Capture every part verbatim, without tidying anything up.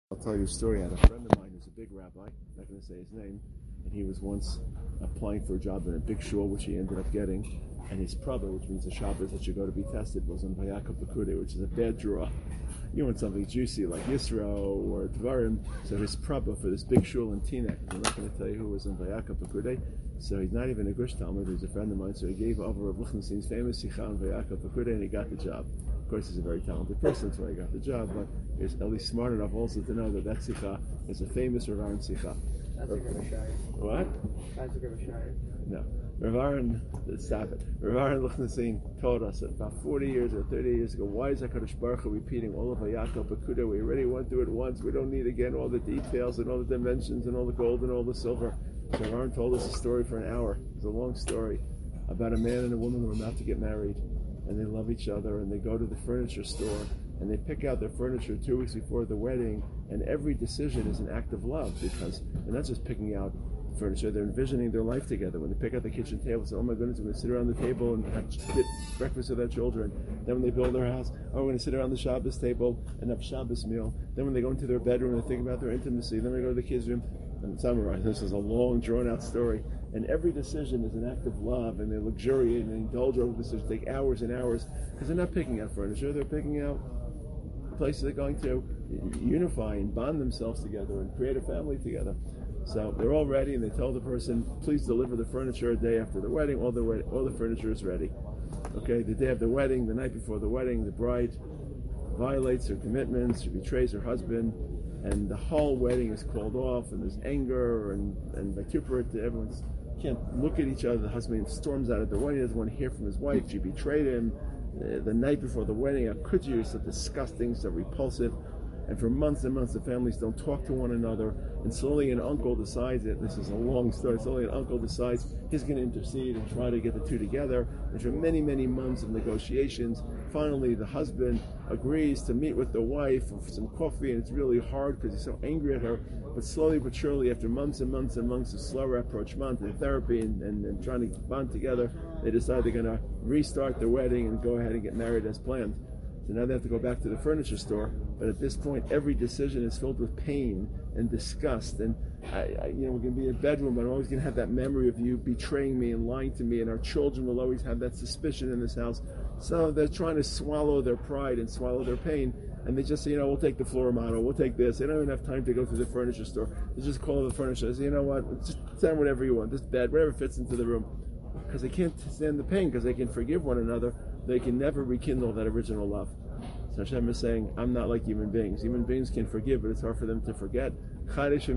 I'll tell you a story. I had a friend of mine who's a big rabbi. I'm not going to say his name. And he was once applying for a job in a big shul, which he ended up getting. And his prabba, which means the Shabbos that you go to be tested, was on Vayakov Pekude, which is a bad draw. You want something juicy like Yisro or Dvarim. So his prabba for this big shul in Teaneck, I'm not going to tell you who was on Vayakov Pekude. So he's not even a Gush Talmud, he's a friend of mine. So he gave over Rav Lichtenstein's famous Sikha on Vayakov Pekude, and he got the job. Of course, he's a very talented person, that's why he got the job, but he's at least smart enough also to know that that Sikha is a famous Rav Aaron Sikha. That's a good Shire. What? That's a good Shire. No. Rav Aaron, stop it. Rav Aaron Lichtenstein told us about forty years or thirty years ago, why is HaKadosh Baruch Hu repeating all of Vayakov Pekude? We already went through it once. We don't need again all the details and all the dimensions and all the gold and all the silver. So Rav Aaron told us a story for an hour. It's a long story about a man and a woman who are about to get married, and they love each other, and they go to the furniture store, and they pick out their furniture two weeks before the wedding, and every decision is an act of love, because they're not just picking out furniture, they're envisioning their life together. When they pick out the kitchen table, say, oh my goodness, we're going to sit around the table and have breakfast with our children. Then when they build their house, oh, we're going to sit around the Shabbos table and have Shabbos meal. Then when they go into their bedroom and think about their intimacy, then they go to the kids' room. And summarize, this is a long, drawn-out story. And every decision is an act of love, and they luxuriate and they indulge over decisions, take hours and hours, because they're not picking out furniture, they're picking out places they're going to unify and bond themselves together and create a family together. So they're all ready, and they tell the person, please deliver the furniture a day after the wedding. All the wed- all the furniture is ready. Okay, the day of the wedding, the night before the wedding, the bride violates her commitments, she betrays her husband, and the whole wedding is called off, and there's anger and and vituperate. Everyone's can't look at each other. The husband storms out of the wedding, he doesn't want to hear from his wife. She betrayed him uh, the night before the wedding. How could you? You're so disgusting, so repulsive. And for months and months, the families don't talk to one another. And slowly an uncle decides it. This is a long story. Slowly an uncle decides he's going to intercede and try to get the two together. And for many, many months of negotiations, finally the husband agrees to meet with the wife for some coffee. And it's really hard because he's so angry at her. But slowly but surely, after months and months and months of slow rapprochement and therapy and, and, and trying to bond together, they decide they're going to restart the wedding and go ahead and get married as planned. So now they have to go back to the furniture store, but at this point, every decision is filled with pain and disgust. And I, I, you know, we're going to be in a bedroom, but I'm always going to have that memory of you betraying me and lying to me, and our children will always have that suspicion in this house. So they're trying to swallow their pride and swallow their pain, and they just say, you know, we'll take the floor model, we'll take this. They don't even have time to go to the furniture store. They just call the furniture. They say, you know what, just send whatever you want, this bed, whatever fits into the room. Because they can't stand the pain, because they can forgive one another. They can never rekindle that original love. So Hashem is saying, I'm not like human beings. Human beings can forgive, but it's hard for them to forget. After the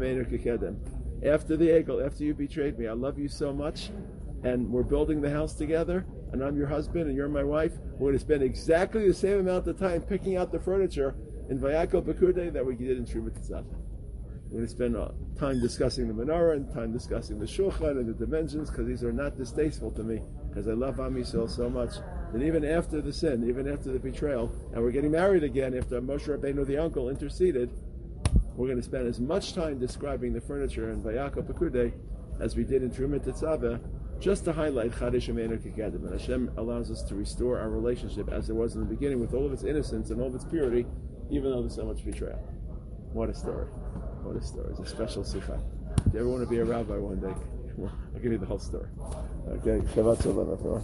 Egel, after you betrayed me, I love you so much, and we're building the house together, and I'm your husband, and you're my wife. We're going to spend exactly the same amount of time picking out the furniture in Vayakov Pekude that we did in Truma Tetzaveh. We're going to spend uh, time discussing the menorah and time discussing the shulchan and the dimensions, because these are not distasteful to me, because I love Am Yisrael so much. And even after the sin, even after the betrayal, and we're getting married again after Moshe Rabbeinu, the uncle, interceded, we're going to spend as much time describing the furniture in Vayakov Pekude as we did in Truma Tetzaveh, just to highlight Chadesh Shemeinu Kekedim. And Hashem allows us to restore our relationship as it was in the beginning, with all of its innocence and all of its purity, even though there's so much betrayal. What a story. What a story. It's a special sikha. Do you ever want to be a rabbi one day? I'll give you the whole story. Okay, Shabbat Shalom, everyone.